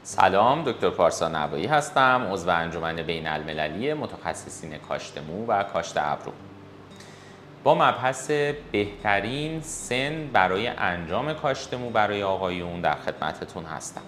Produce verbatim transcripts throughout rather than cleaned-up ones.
سلام، دکتر پارسا نوایی هستم، عضو انجمن بین المللی متخصصین کاشت مو و کاشت ابرو. با مبحث بهترین سن برای انجام کاشت مو برای آقایون در خدمتتون هستم.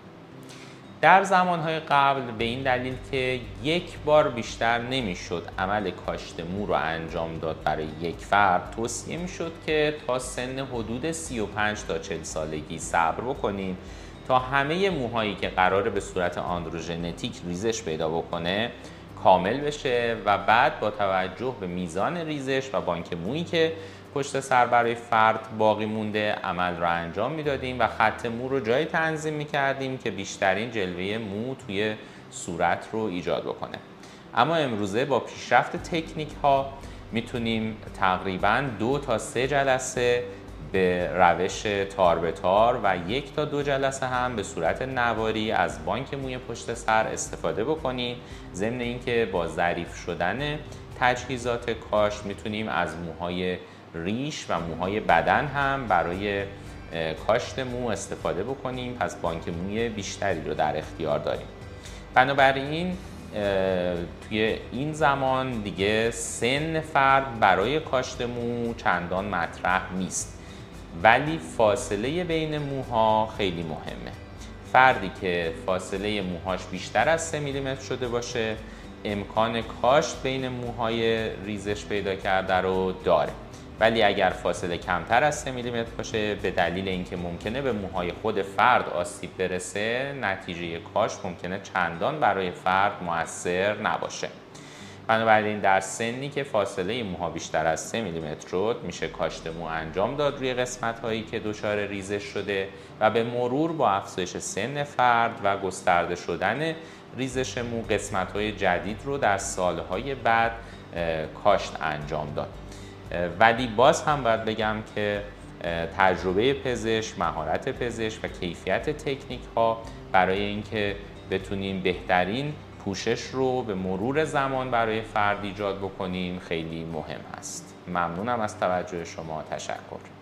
در زمانهای قبل به این دلیل که یک بار بیشتر نمیشد عمل کاشت مو رو انجام داد برای یک فرد، توصیه میشد که تا سن حدود سی و پنج تا چهل سالگی صبر بکنیم تا همه موهایی که قراره به صورت آندروژنتیک ریزش پیدا بکنه کامل بشه و بعد با توجه به میزان ریزش و بانک مویی که پشت سر برای فرد باقی مونده عمل رو انجام میدادیم و خط مو رو جایی تنظیم میکردیم که بیشترین جلوه مو توی صورت رو ایجاد بکنه. اما امروزه با پیشرفت تکنیک ها میتونیم تقریباً دو تا سه جلسه به روش تار به تار و یک تا دو جلسه هم به صورت نواری از بانک موی پشت سر استفاده بکنیم. ضمن اینکه با ظریف شدن تجهیزات کاشت میتونیم از موهای ریش و موهای بدن هم برای کاشت مو استفاده بکنیم، پس بانک موی بیشتری رو در اختیار داریم. بنابراین توی این زمان دیگه سن فرد برای کاشت مو چندان مطرح نیست، ولی فاصله بین موها خیلی مهمه. فردی که فاصله موهاش بیشتر از سه میلیمتر شده باشه امکان کاشت بین موهای ریزش پیدا کرده رو داره، ولی اگر فاصله کمتر از سه میلیمتر باشه به دلیل اینکه ممکنه به موهای خود فرد آسیب برسه نتیجه کاشت ممکنه چندان برای فرد مؤثر نباشه. بنابراین در سنی که فاصله موها بیشتر از سه میلیمتر شد میشه کاشت مو انجام داد روی قسمت هایی که دچار ریزش شده و به مرور با افزایش سن فرد و گسترده شدن ریزش مو قسمت های جدید رو در سالهای بعد کاشت انجام داد. ولی باز هم باید بگم که تجربه پزشک، مهارت پزشک و کیفیت تکنیک ها برای اینکه بتونیم بهترین پوشش رو به مرور زمان برای فرد ایجاد بکنیم خیلی مهم هست. ممنونم از توجه شما. تشکر.